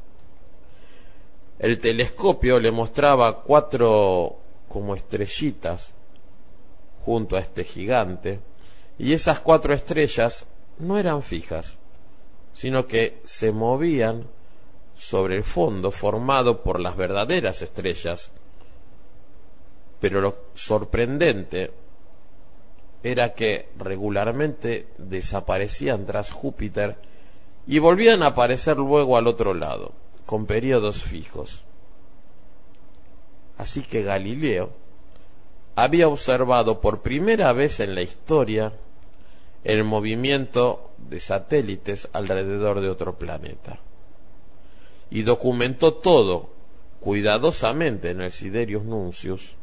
El telescopio le mostraba 4 como estrellitas junto a este gigante, y esas 4 estrellas no eran fijas, sino que se movían sobre el fondo formado por las verdaderas estrellas. Pero lo sorprendente era que regularmente desaparecían tras Júpiter y volvían a aparecer luego al otro lado, con periodos fijos. Así que Galileo había observado por primera vez en la historia el movimiento de satélites alrededor de otro planeta, y documentó todo cuidadosamente en el Sidereus Nuncius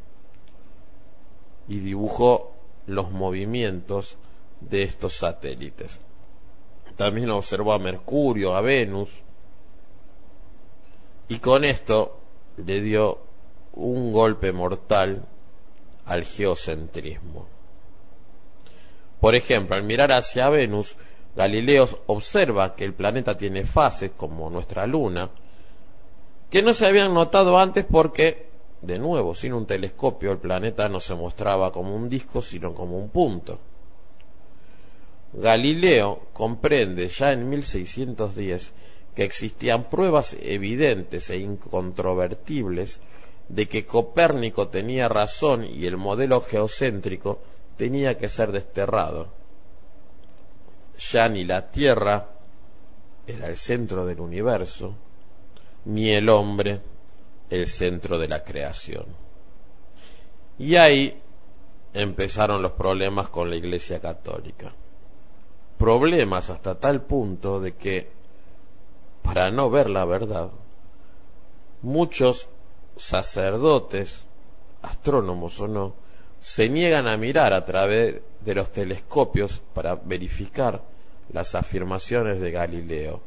y dibujó los movimientos de estos satélites. También observó a Mercurio, a Venus, y con esto le dio un golpe mortal al geocentrismo. Por ejemplo, al mirar hacia Venus, Galileo observa que el planeta tiene fases como nuestra Luna, que no se habían notado antes porque, de nuevo, sin un telescopio el planeta no se mostraba como un disco, sino como un punto. Galileo comprende ya en 1610 que existían pruebas evidentes e incontrovertibles de que Copérnico tenía razón y el modelo geocéntrico tenía que ser desterrado. Ya ni la Tierra era el centro del universo, ni el hombre el centro de la creación. Y ahí empezaron los problemas con la Iglesia Católica. Problemas hasta tal punto de que, para no ver la verdad, muchos sacerdotes, astrónomos o no, se niegan a mirar a través de los telescopios para verificar las afirmaciones de Galileo.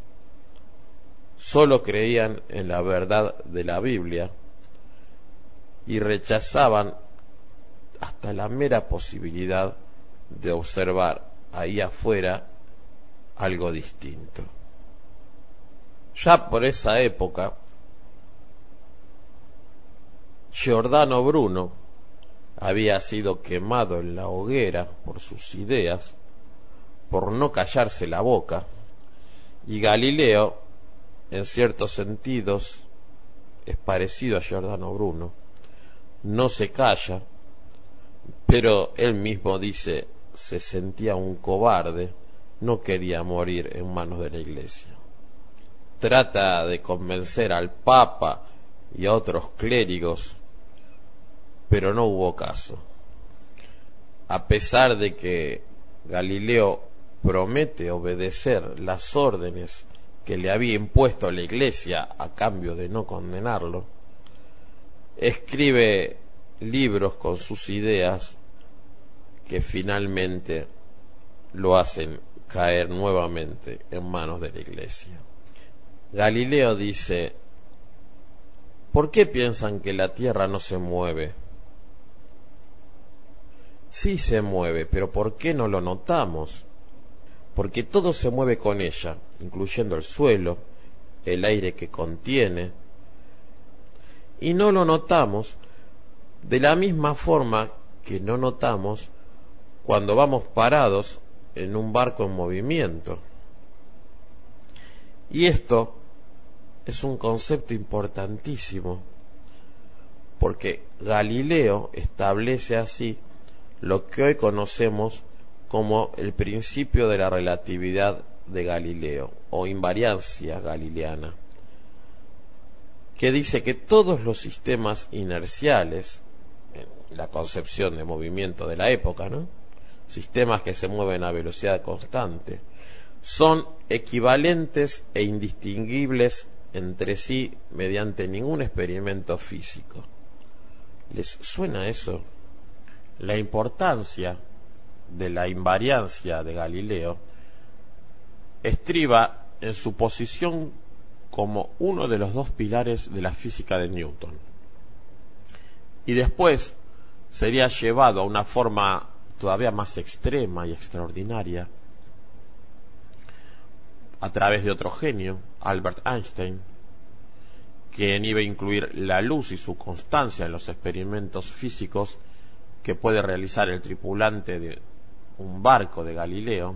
Solo creían en la verdad de la Biblia y rechazaban hasta la mera posibilidad de observar ahí afuera algo distinto. Ya por esa época, Giordano Bruno había sido quemado en la hoguera por sus ideas, por no callarse la boca, y Galileo en ciertos sentidos es parecido a Giordano Bruno. No se calla, pero él mismo dice se sentía un cobarde, no quería morir en manos de la Iglesia. Trata de convencer al Papa y a otros clérigos, pero no hubo caso. A pesar de que Galileo promete obedecer las órdenes que le había impuesto la Iglesia a cambio de no condenarlo, escribe libros con sus ideas que finalmente lo hacen caer nuevamente en manos de la Iglesia. Galileo dice: ¿por qué piensan que la Tierra no se mueve? Sí se mueve, pero ¿por qué no lo notamos? Porque todo se mueve con ella, incluyendo el suelo, el aire que contiene, y no lo notamos de la misma forma que no notamos cuando vamos parados en un barco en movimiento. Y esto es un concepto importantísimo, porque Galileo establece así lo que hoy conocemos como el principio de la relatividad de Galileo, o invariancia galileana, que dice que todos los sistemas inerciales, en la concepción de movimiento de la época, ¿no?, sistemas que se mueven a velocidad constante, son equivalentes e indistinguibles entre sí mediante ningún experimento físico. ¿Les suena eso? La importancia de la invariancia de Galileo estriba en su posición como uno de los dos pilares de la física de Newton, y después sería llevado a una forma todavía más extrema y extraordinaria a través de otro genio, Albert Einstein, quien iba a incluir la luz y su constancia en los experimentos físicos que puede realizar el tripulante de un barco de Galileo,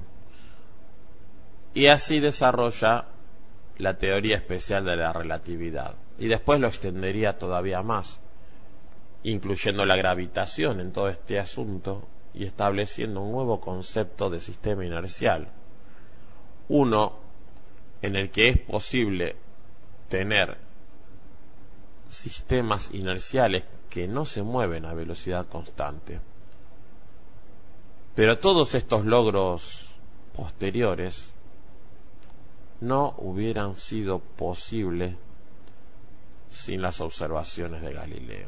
y así desarrolla la teoría especial de la relatividad, y después lo extendería todavía más, incluyendo la gravitación en todo este asunto y estableciendo un nuevo concepto de sistema inercial, uno en el que es posible tener sistemas inerciales que no se mueven a velocidad constante. Pero todos estos logros posteriores no hubieran sido posibles sin las observaciones de Galileo.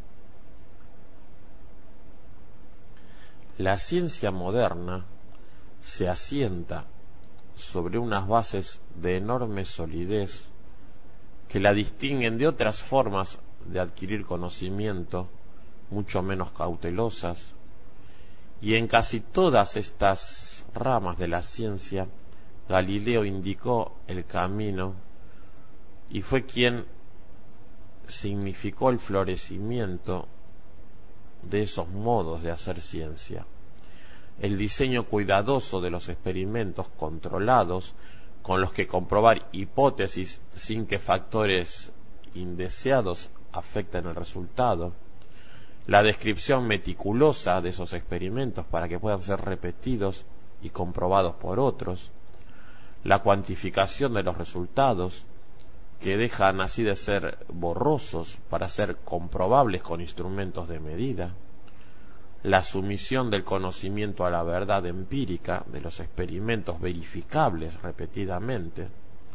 La ciencia moderna se asienta sobre unas bases de enorme solidez que la distinguen de otras formas de adquirir conocimiento mucho menos cautelosas, y en casi todas estas ramas de la ciencia Galileo indicó el camino y fue quien significó el florecimiento de esos modos de hacer ciencia, el diseño cuidadoso de los experimentos controlados con los que comprobar hipótesis sin que factores indeseados afecten el resultado, la descripción meticulosa de esos experimentos para que puedan ser repetidos y comprobados por otros, la cuantificación de los resultados, que dejan así de ser borrosos para ser comprobables con instrumentos de medida, la sumisión del conocimiento a la verdad empírica de los experimentos verificables repetidamente.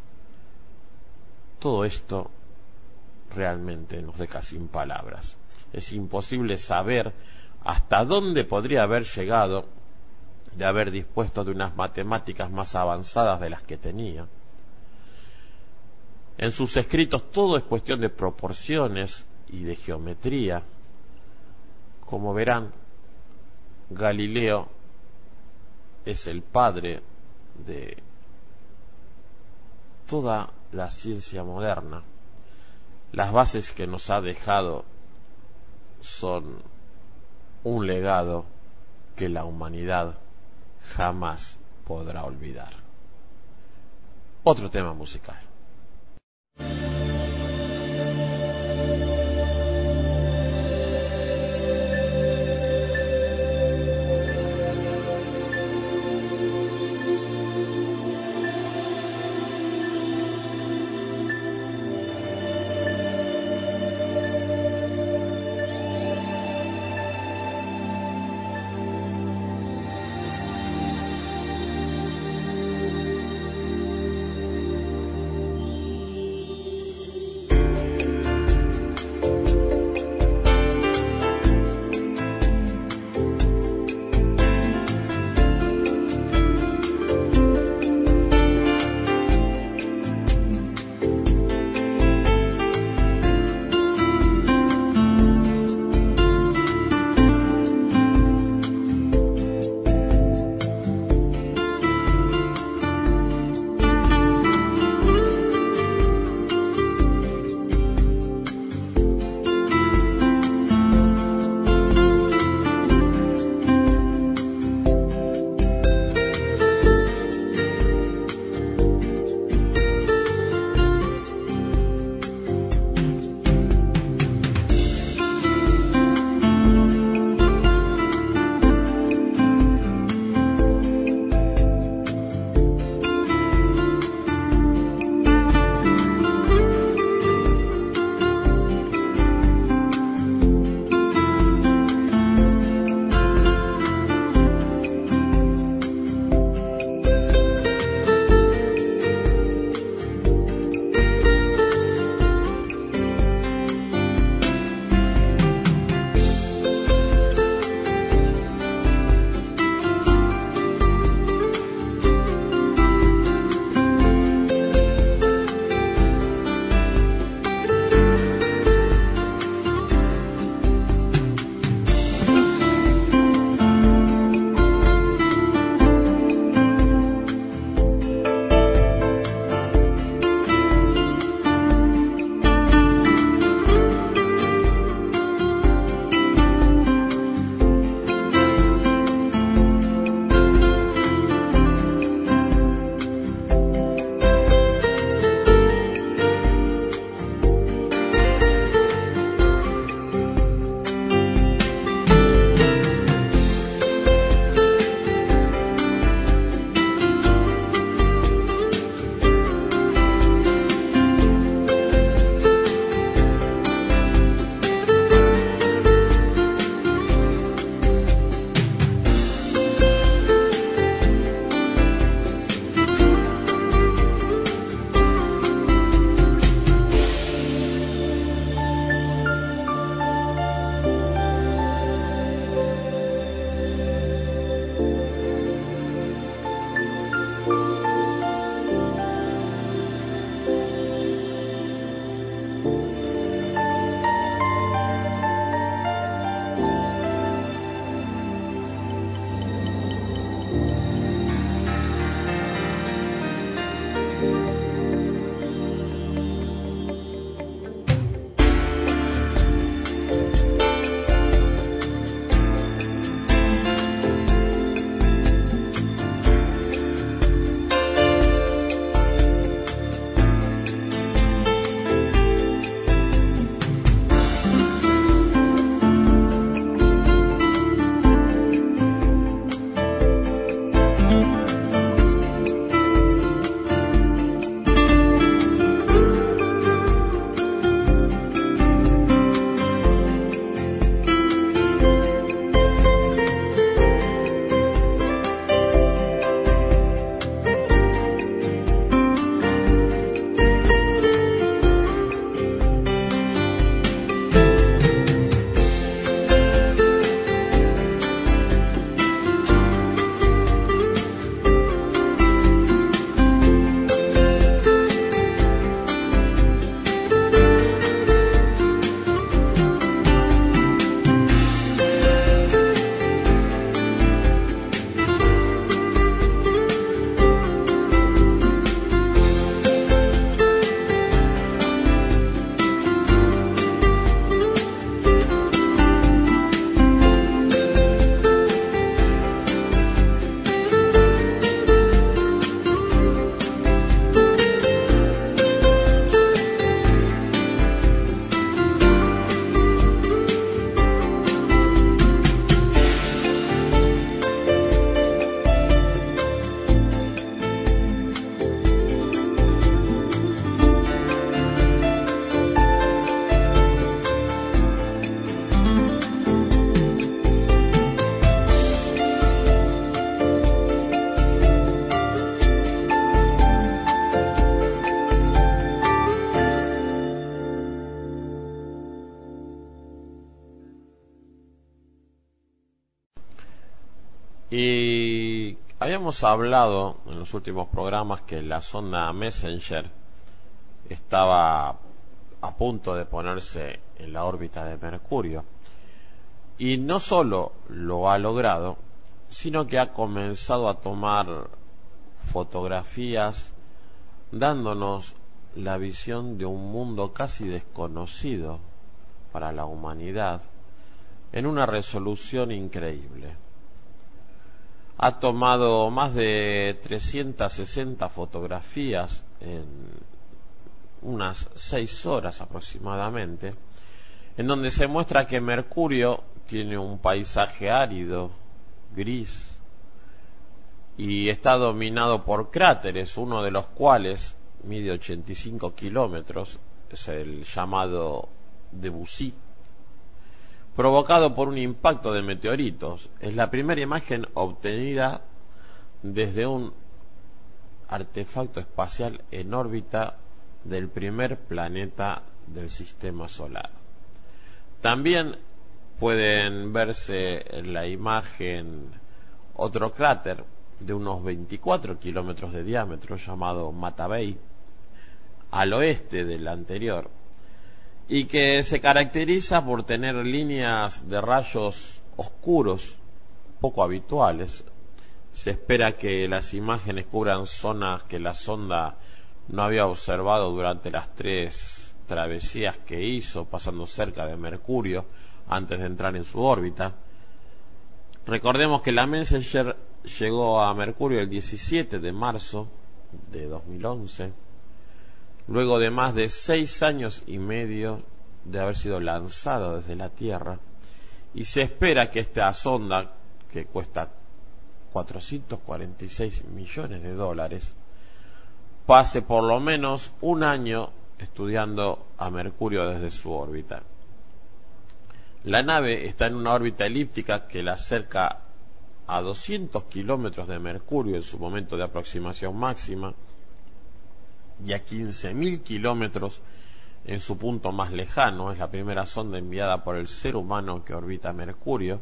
Todo esto realmente nos deja sin palabras. Es imposible saber hasta dónde podría haber llegado de haber dispuesto de unas matemáticas más avanzadas de las que tenía. En sus escritos todo es cuestión de proporciones y de geometría. Como verán, Galileo es el padre de toda la ciencia moderna. Las bases que nos ha dejado son un legado que la humanidad jamás podrá olvidar. Otro tema musical. Y habíamos hablado en los últimos programas que la sonda Messenger estaba a punto de ponerse en la órbita de Mercurio. Y no solo lo ha logrado, sino que ha comenzado a tomar fotografías dándonos la visión de un mundo casi desconocido para la humanidad en una resolución increíble. Ha tomado más de 360 fotografías en unas 6 horas aproximadamente, en donde se muestra que Mercurio tiene un paisaje árido, gris, y está dominado por cráteres, uno de los cuales mide 85 kilómetros, es el llamado Debussy, provocado por un impacto de meteoritos. Es la primera imagen obtenida desde un artefacto espacial en órbita del primer planeta del sistema solar. También pueden verse en la imagen otro cráter de unos 24 kilómetros de diámetro llamado Matabei, al oeste del anterior, y que se caracteriza por tener líneas de rayos oscuros poco habituales. Se espera que las imágenes cubran zonas que la sonda no había observado durante las 3 travesías que hizo, pasando cerca de Mercurio antes de entrar en su órbita. Recordemos que la Messenger llegó a Mercurio el 17 de marzo de 2011, luego de más de 6 años y medio de haber sido lanzada desde la Tierra, y se espera que esta sonda, que cuesta 446 millones de dólares, pase por lo menos un año estudiando a Mercurio desde su órbita. La nave está en una órbita elíptica que la acerca a 200 kilómetros de Mercurio en su momento de aproximación máxima y a 15.000 kilómetros en su punto más lejano. Es la primera sonda enviada por el ser humano que orbita Mercurio,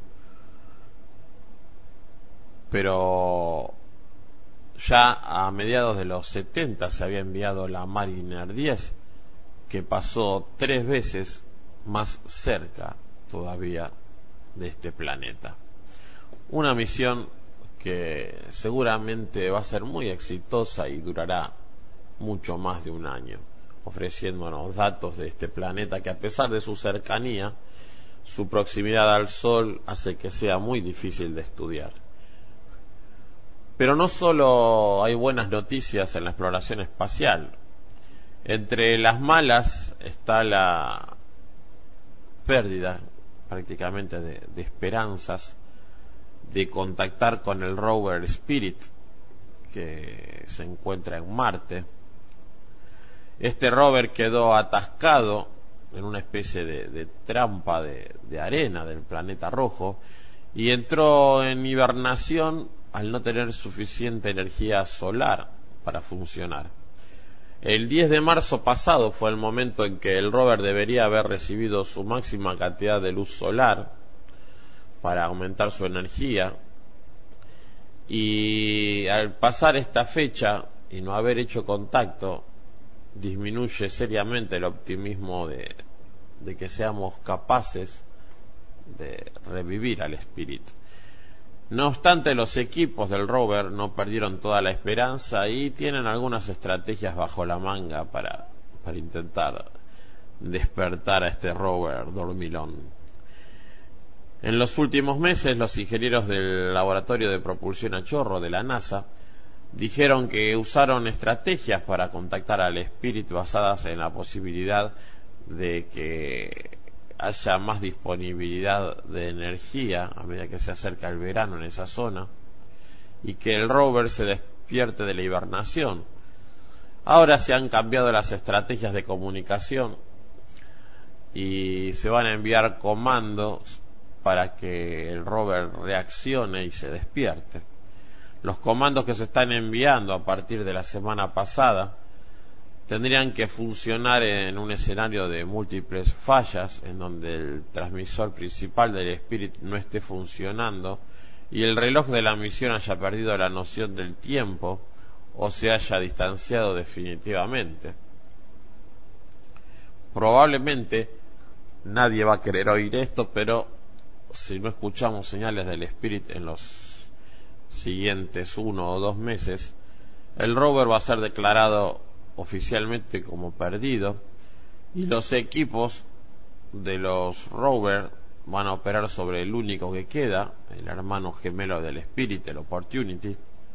pero ya a mediados de los 70 se había enviado la Mariner 10, que pasó 3 veces más cerca todavía de este planeta. Una misión que seguramente va a ser muy exitosa y durará mucho más de un año, ofreciéndonos datos de este planeta que, a pesar de su cercanía, su proximidad al Sol hace que sea muy difícil de estudiar. Pero no solo hay buenas noticias en la exploración espacial. Entre las malas está la pérdida prácticamente de esperanzas de contactar con el rover Spirit, que se encuentra en Marte. Este rover quedó atascado en una especie de trampa de arena del planeta rojo y entró en hibernación al no tener suficiente energía solar para funcionar. El 10 de marzo pasado fue el momento en que el rover debería haber recibido su máxima cantidad de luz solar para aumentar su energía, y al pasar esta fecha y no haber hecho contacto, disminuye seriamente el optimismo de que seamos capaces de revivir al Spirit. No obstante, los equipos del rover no perdieron toda la esperanza y tienen algunas estrategias bajo la manga para intentar despertar a este rover dormilón. En los últimos meses, los ingenieros del Laboratorio de Propulsión a Chorro de la NASA dijeron que usaron estrategias para contactar al Spirit basadas en la posibilidad de que haya más disponibilidad de energía a medida que se acerca el verano en esa zona y que el rover se despierte de la hibernación. Ahora se han cambiado las estrategias de comunicación y se van a enviar comandos para que el rover reaccione y se despierte. Los comandos que se están enviando a partir de la semana pasada tendrían que funcionar en un escenario de múltiples fallas, en donde el transmisor principal del Spirit no esté funcionando y el reloj de la misión haya perdido la noción del tiempo o se haya distanciado definitivamente. Probablemente nadie va a querer oír esto, pero si no escuchamos señales del Spirit en los siguientes 1 o 2 meses, el rover va a ser declarado oficialmente como perdido y los equipos de los rover van a operar sobre el único que queda, el hermano gemelo del Spirit, el Opportunity.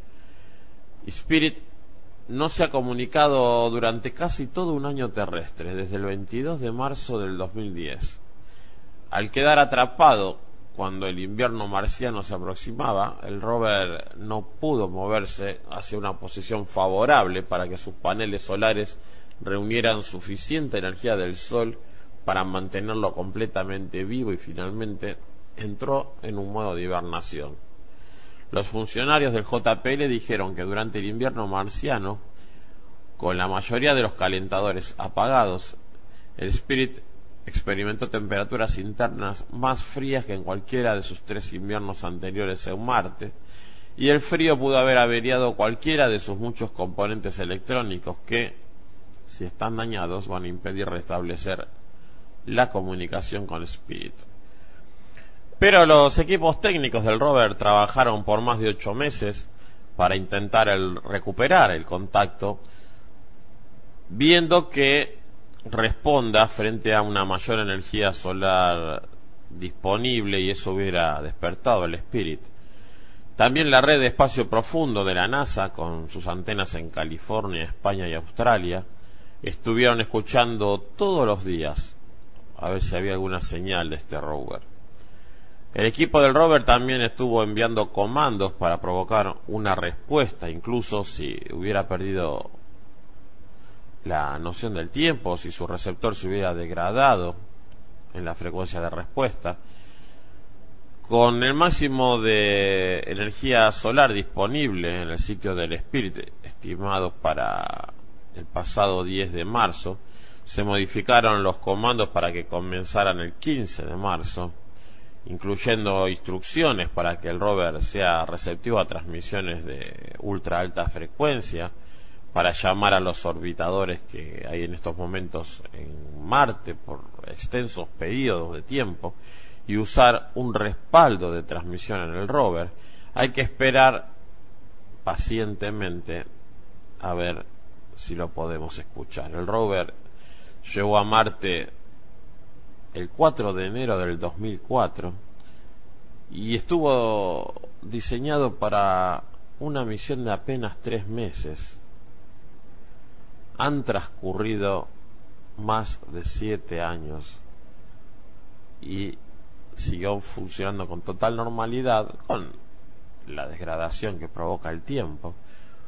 Spirit no se ha comunicado durante casi todo un año terrestre, desde el 22 de marzo del 2010. Al quedar atrapado cuando el invierno marciano se aproximaba, el rover no pudo moverse hacia una posición favorable para que sus paneles solares reunieran suficiente energía del sol para mantenerlo completamente vivo y finalmente entró en un modo de hibernación. Los funcionarios del JPL dijeron que durante el invierno marciano, con la mayoría de los calentadores apagados, el Spirit experimentó temperaturas internas más frías que en cualquiera de sus 3 inviernos anteriores en Marte, y el frío pudo haber averiado cualquiera de sus muchos componentes electrónicos que, si están dañados, van a impedir restablecer la comunicación con Spirit. Pero los equipos técnicos del rover trabajaron por más de 8 meses para intentar recuperar el contacto, viendo que responda frente a una mayor energía solar disponible, y eso hubiera despertado el Spirit. También la red de espacio profundo de la NASA, con sus antenas en California, España y Australia, estuvieron escuchando todos los días a ver si había alguna señal de este rover. El equipo del rover también estuvo enviando comandos para provocar una respuesta, incluso si hubiera perdido la noción del tiempo, si su receptor se hubiera degradado en la frecuencia de respuesta. Con el máximo de energía solar disponible en el sitio del Spirit, estimado para el pasado 10 de marzo, se modificaron los comandos para que comenzaran el 15 de marzo, incluyendo instrucciones para que el rover sea receptivo a transmisiones de ultra alta frecuencia, para llamar a los orbitadores que hay en estos momentos en Marte por extensos periodos de tiempo, y usar un respaldo de transmisión en el rover. Hay que esperar pacientemente a ver si lo podemos escuchar. El rover llegó a Marte el 4 de enero del 2004 y estuvo diseñado para una misión de apenas 3 meses. Han transcurrido más de 7 años y siguió funcionando con total normalidad, con la degradación que provoca el tiempo,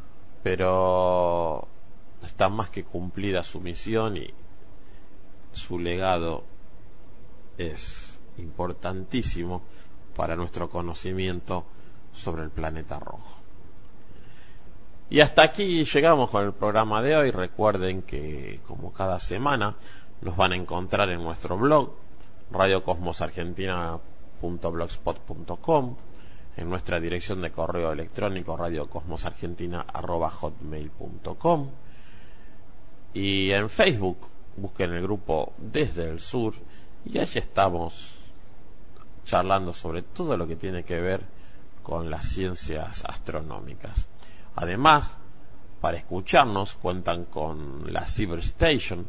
pero está más que cumplida su misión y su legado es importantísimo para nuestro conocimiento sobre el planeta rojo. Y hasta aquí llegamos con el programa de hoy. Recuerden que, como cada semana, nos van a encontrar en nuestro blog radiocosmosargentina.blogspot.com, en nuestra dirección de correo electrónico radiocosmosargentina@hotmail.com, y en Facebook busquen el grupo Desde el Sur, y allí estamos charlando sobre todo lo que tiene que ver con las ciencias astronómicas. Además, para escucharnos cuentan con la Cyberstation,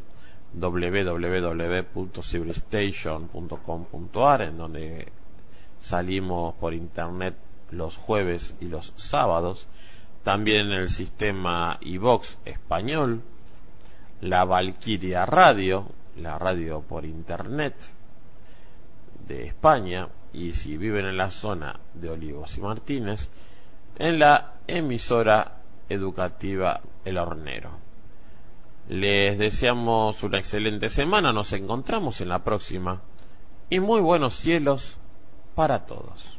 www.cyberstation.com.ar, en donde salimos por internet los jueves y los sábados. También el sistema iVox español, la Valkyria Radio, la radio por internet de España, y si viven en la zona de Olivos y Martínez, en la emisora educativa El Hornero. Les deseamos una excelente semana, nos encontramos en la próxima, y muy buenos cielos para todos.